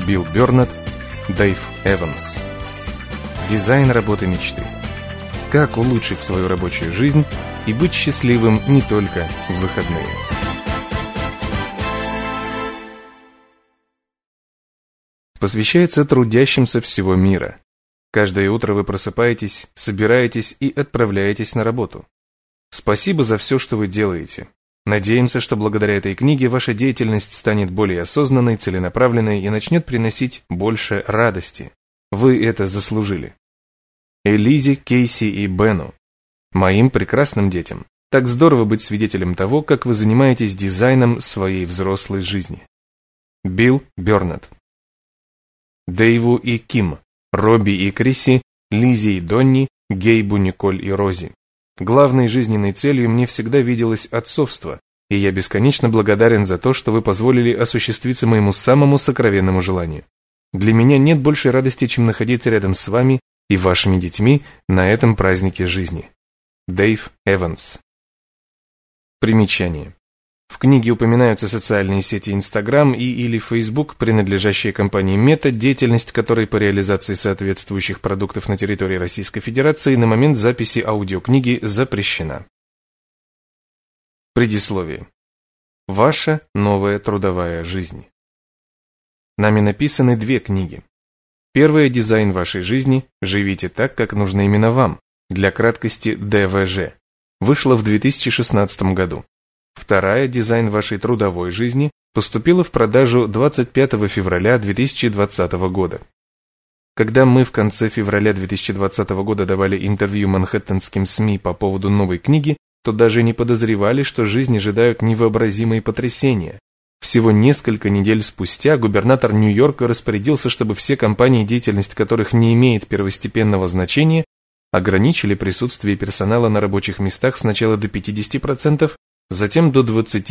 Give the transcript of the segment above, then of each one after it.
Билл Бернетт, Дэйв Эванс. Дизайн работы мечты. Как улучшить свою рабочую жизнь и быть счастливым не только в выходные. Посвящается трудящимся всего мира. Каждое утро вы просыпаетесь, собираетесь и отправляетесь на работу. Спасибо за все, что вы делаете. Надеемся, что благодаря этой книге ваша деятельность станет более осознанной, целенаправленной и начнет приносить больше радости. Вы это заслужили. Элизе, Кейси и Бену. Моим прекрасным детям. Так здорово быть свидетелем того, как вы занимаетесь дизайном своей взрослой жизни. Билл Бернетт. Дэйву и Ким, Робби и Крисси, Лизе и Донни, Гейбу, Николь и Рози. Главной жизненной целью мне всегда виделось отцовство, и я бесконечно благодарен за то, что вы позволили осуществиться моему самому сокровенному желанию. Для меня нет большей радости, чем находиться рядом с вами и вашими детьми на этом празднике жизни. Дэйв Эванс. Примечание. В книге упоминаются социальные сети Instagram или Facebook, принадлежащие компании Meta, деятельность которой по реализации соответствующих продуктов на территории Российской Федерации на момент записи аудиокниги запрещена. Предисловие. Ваша новая трудовая жизнь. Нами написаны две книги. Первая – «Дизайн вашей жизни. Живите так, как нужно именно вам», для краткости ДВЖ. Вышла в 2016 году. Вторая, «Дизайн вашей трудовой жизни», поступила в продажу 25 февраля 2020 года. Когда мы в конце февраля 2020 года давали интервью манхэттенским СМИ по поводу новой книги, то даже не подозревали, что жизнь ожидают невообразимые потрясения. Всего несколько недель спустя губернатор Нью-Йорка распорядился, чтобы все компании, деятельность которых не имеет первостепенного значения, ограничили присутствие персонала на рабочих местах сначала до 50%, затем до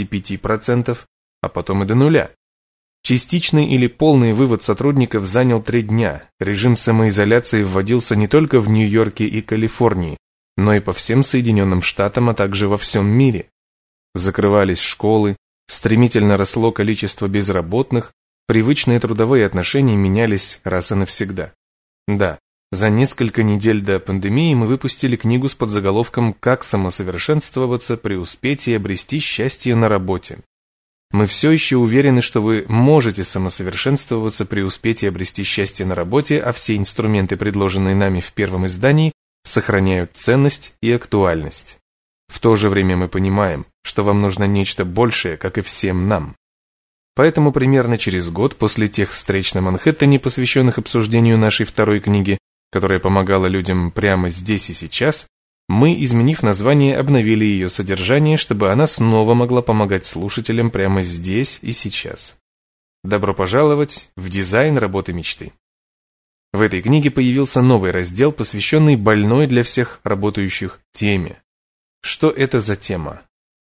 25%, а потом и до нуля. Частичный или полный вывод сотрудников занял 3 дня. Режим самоизоляции вводился не только в Нью-Йорке и Калифорнии, но и по всем Соединенным Штатам, а также во всем мире. Закрывались школы, стремительно росло количество безработных, привычные трудовые отношения менялись раз и навсегда. Да, за несколько недель до пандемии мы выпустили книгу с подзаголовком «Как самосовершенствоваться, преуспеть и обрести счастье на работе». Мы все еще уверены, что вы можете самосовершенствоваться, преуспеть и обрести счастье на работе, а все инструменты, предложенные нами в первом издании, сохраняют ценность и актуальность. В то же время мы понимаем, что вам нужно нечто большее, как и всем нам. Поэтому примерно через год после тех встреч на Манхэттене, посвященных обсуждению нашей второй книги, которая помогала людям прямо здесь и сейчас, мы, изменив название, обновили ее содержание, чтобы она снова могла помогать слушателям прямо здесь и сейчас. Добро пожаловать в дизайн работы мечты. В этой книге появился новый раздел, посвященный больной для всех работающих теме. Что это за тема?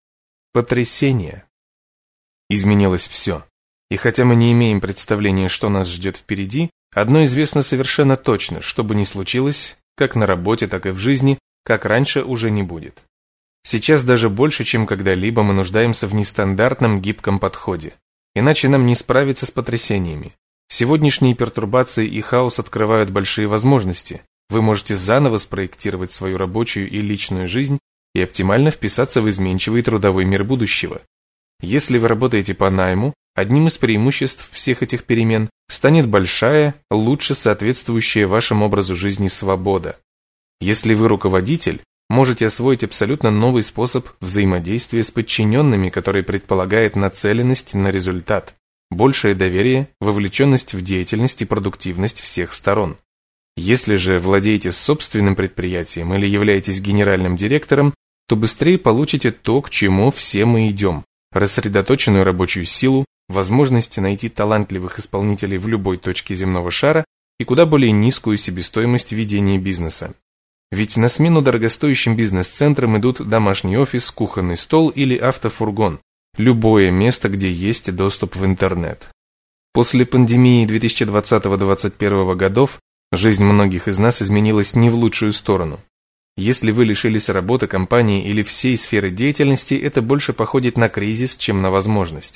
Потрясение. Изменилось все. И хотя мы не имеем представления, что нас ждет впереди, одно известно совершенно точно: что бы ни случилось, как на работе, так и в жизни, как раньше уже не будет. Сейчас даже больше, чем когда-либо, мы нуждаемся в нестандартном гибком подходе. Иначе нам не справиться с потрясениями. Сегодняшние пертурбации и хаос открывают большие возможности. Вы можете заново спроектировать свою рабочую и личную жизнь и оптимально вписаться в изменчивый трудовой мир будущего. Если вы работаете по найму, одним из преимуществ всех этих перемен станет большая, лучше соответствующая вашему образу жизни свобода. Если вы руководитель, можете освоить абсолютно новый способ взаимодействия с подчиненными, который предполагает нацеленность на результат, большее доверие, вовлеченность в деятельность и продуктивность всех сторон. Если же владеете собственным предприятием или являетесь генеральным директором, то быстрее получите то, к чему все мы идем: рассредоточенную рабочую силу, возможность найти талантливых исполнителей в любой точке земного шара и куда более низкую себестоимость ведения бизнеса. Ведь на смену дорогостоящим бизнес-центрам идут домашний офис, кухонный стол или автофургон, любое место, где есть доступ в интернет. После пандемии 2020-2021 годов жизнь многих из нас изменилась не в лучшую сторону. Если вы лишились работы, компании или всей сферы деятельности, это больше походит на кризис, чем на возможность.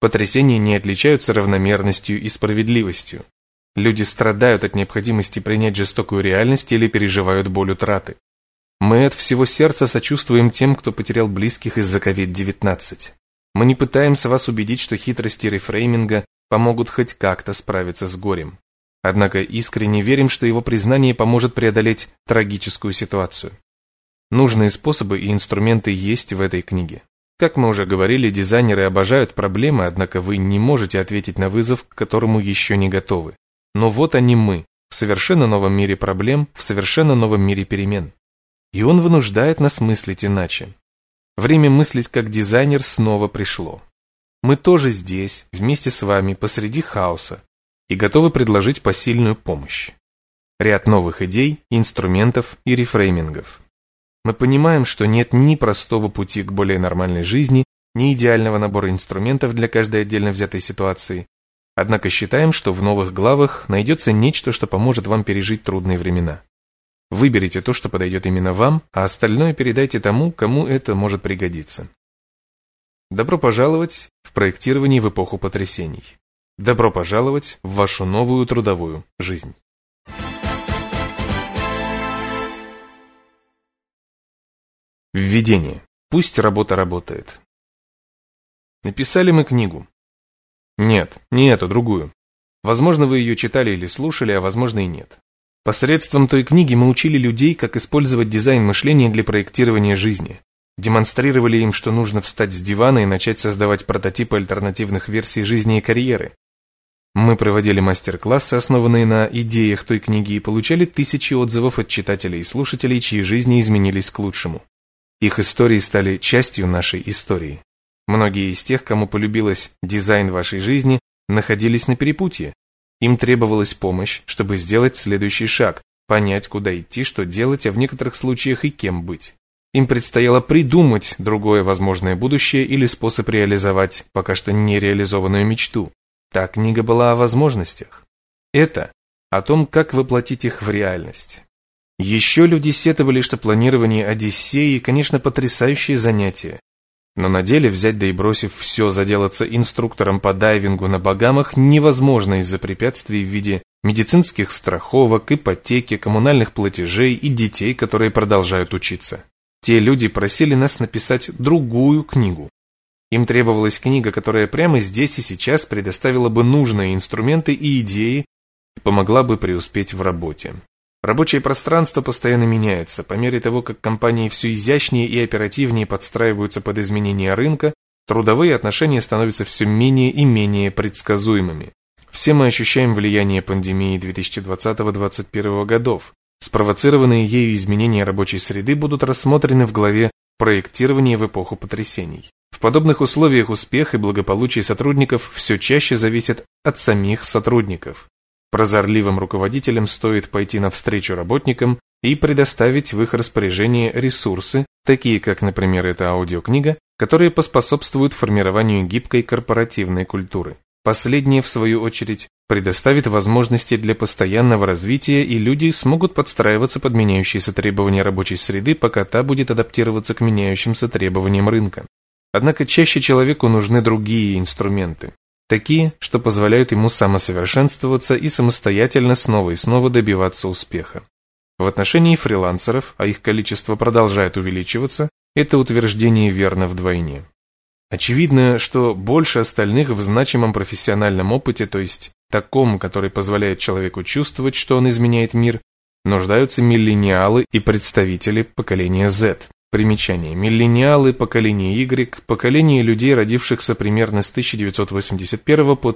Потрясения не отличаются равномерностью и справедливостью. Люди страдают от необходимости принять жестокую реальность или переживают боль утраты. Мы от всего сердца сочувствуем тем, кто потерял близких из-за COVID-19. Мы не пытаемся вас убедить, что хитрости рефрейминга помогут хоть как-то справиться с горем. Однако искренне верим, что его признание поможет преодолеть трагическую ситуацию. Нужные способы и инструменты есть в этой книге. Как мы уже говорили, дизайнеры обожают проблемы, однако вы не можете ответить на вызов, к которому еще не готовы. Но вот они мы, в совершенно новом мире проблем, в совершенно новом мире перемен. И он вынуждает нас мыслить иначе. Время мыслить как дизайнер снова пришло. Мы тоже здесь, вместе с вами, посреди хаоса, и готовы предложить посильную помощь. Ряд новых идей, инструментов и рефреймингов. Мы понимаем, что нет ни простого пути к более нормальной жизни, ни идеального набора инструментов для каждой отдельно взятой ситуации. Однако считаем, что в новых главах найдется нечто, что поможет вам пережить трудные времена. Выберите то, что подойдет именно вам, а остальное передайте тому, кому это может пригодиться. Добро пожаловать в проектирование в эпоху потрясений. Добро пожаловать в вашу новую трудовую жизнь. Введение. Пусть работа работает. Написали мы книгу. Нет, не эту, другую. Возможно, вы ее читали или слушали, а возможно и нет. Посредством той книги мы учили людей, как использовать дизайн мышления для проектирования жизни. Демонстрировали им, что нужно встать с дивана и начать создавать прототипы альтернативных версий жизни и карьеры. Мы проводили мастер-классы, основанные на идеях той книги, и получали тысячи отзывов от читателей и слушателей, чьи жизни изменились к лучшему. Их истории стали частью нашей истории. Многие из тех, кому полюбилось дизайн вашей жизни, находились на перепутье. Им требовалась помощь, чтобы сделать следующий шаг, понять, куда идти, что делать, а в некоторых случаях и кем быть. Им предстояло придумать другое возможное будущее или способ реализовать пока что нереализованную мечту. Та книга была о возможностях. Это о том, как воплотить их в реальность. Еще люди сетовали, что планирование Одиссеи, конечно, потрясающее занятие. Но на деле взять да и бросив все заделаться инструктором по дайвингу на Багамах невозможно из-за препятствий в виде медицинских страховок, ипотеки, коммунальных платежей и детей, которые продолжают учиться. Те люди просили нас написать другую книгу. Им требовалась книга, которая прямо здесь и сейчас предоставила бы нужные инструменты и идеи и помогла бы преуспеть в работе. Рабочее пространство постоянно меняется. По мере того, как компании все изящнее и оперативнее подстраиваются под изменения рынка, трудовые отношения становятся все менее и менее предсказуемыми. Все мы ощущаем влияние пандемии 2020-2021 годов. Спровоцированные ею изменения рабочей среды будут рассмотрены в главе «Проектирование в эпоху потрясений». В подобных условиях успех и благополучие сотрудников все чаще зависят от самих сотрудников. Прозорливым руководителям стоит пойти навстречу работникам и предоставить в их распоряжение ресурсы, такие как, например, эта аудиокнига, которые поспособствуют формированию гибкой корпоративной культуры. Последнее, в свою очередь, предоставит возможности для постоянного развития, и люди смогут подстраиваться под меняющиеся требования рабочей среды, пока та будет адаптироваться к меняющимся требованиям рынка. Однако чаще человеку нужны другие инструменты. Такие, что позволяют ему самосовершенствоваться и самостоятельно снова и снова добиваться успеха. В отношении фрилансеров, а их количество продолжает увеличиваться, это утверждение верно вдвойне. Очевидно, что больше остальных в значимом профессиональном опыте, то есть таком, который позволяет человеку чувствовать, что он изменяет мир, нуждаются миллениалы и представители поколения Z. Примечание. Миллениалы, поколение Y, поколение людей, родившихся примерно с 1981 по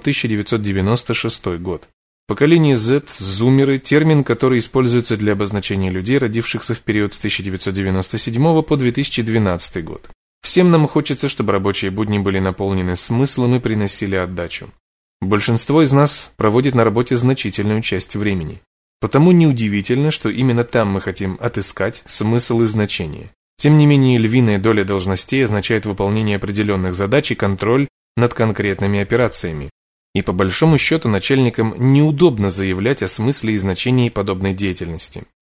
1996 год. Поколение Z, зумеры, термин, который используется для обозначения людей, родившихся в период с 1997 по 2012 год. Всем нам хочется, чтобы рабочие будни были наполнены смыслом и приносили отдачу. Большинство из нас проводит на работе значительную часть времени. Потому неудивительно, что именно там мы хотим отыскать смысл и значение. Тем не менее, львиная доля должностей означает выполнение определенных задач и контроль над конкретными операциями. И по большому счету начальникам неудобно заявлять о смысле и значении подобной деятельности.